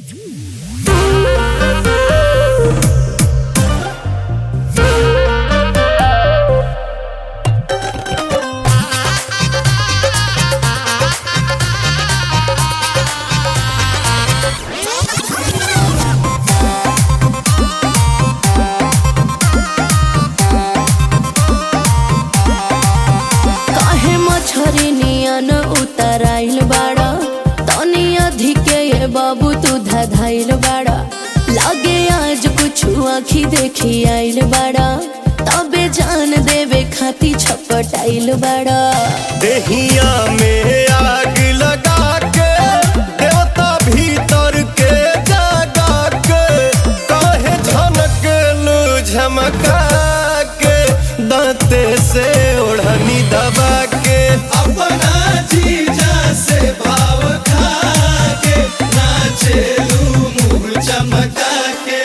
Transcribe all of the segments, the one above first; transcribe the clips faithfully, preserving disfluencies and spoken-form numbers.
उतराइल बाड़ा तनी अधिके ये बाबू तू धधाइल बाड़ा लागे आज कुछ आँखी देखी आइल बाड़ा तबे जान देवे खाती छपटाइल बाड़ा। देहिया में आग लगा के देवता भीतर के जगा के काहे झनकेलू झमका के दांते से ओढ़नी दबा के अपना जीजा से भाव खा के नाचेलू मुँह चमका के।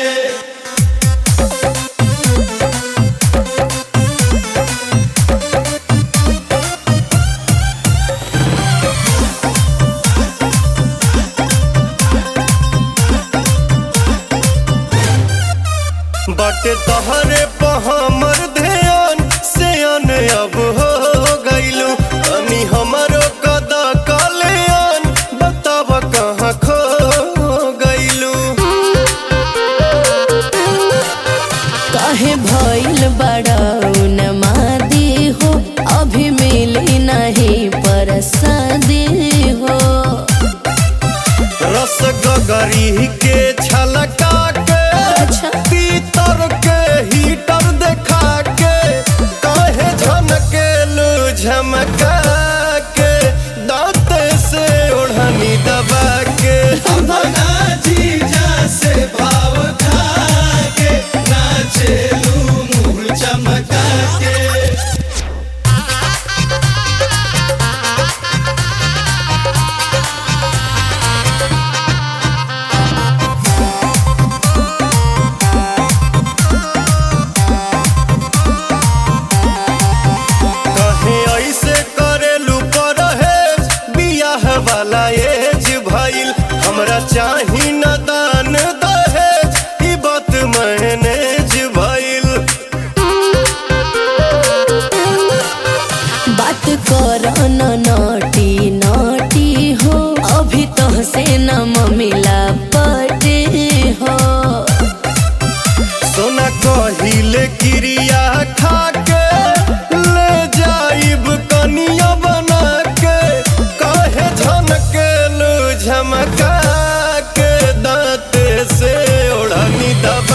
बाटे तहरे पे हमर ध्यान से अन अब हो गइलू अमी हमरो कदा कल्याण बताब कहाँ खो गइलू। काहे भइल बड़ा उन्मादी हो अभी मिली नहीं परसादी हो। रस गगरी के छलका के पीतर के हीटर देखा के काहे झनकेलू झमका के दांते से ओढ़नी दबा के अपना जीजा से भाव खा के नाचेलू मुँह चमका के। वाला एज भइल हमरा चाही न दान दहेज ई बात मैनेज भइल। बात कर न नटी नटी हो अभी तो से न मिला पटे हो। सोना कहिले क्रिया खा के ले जाइब कनिया बना के काहे झनकेलू झमका के दांते से ओढ़नी दबा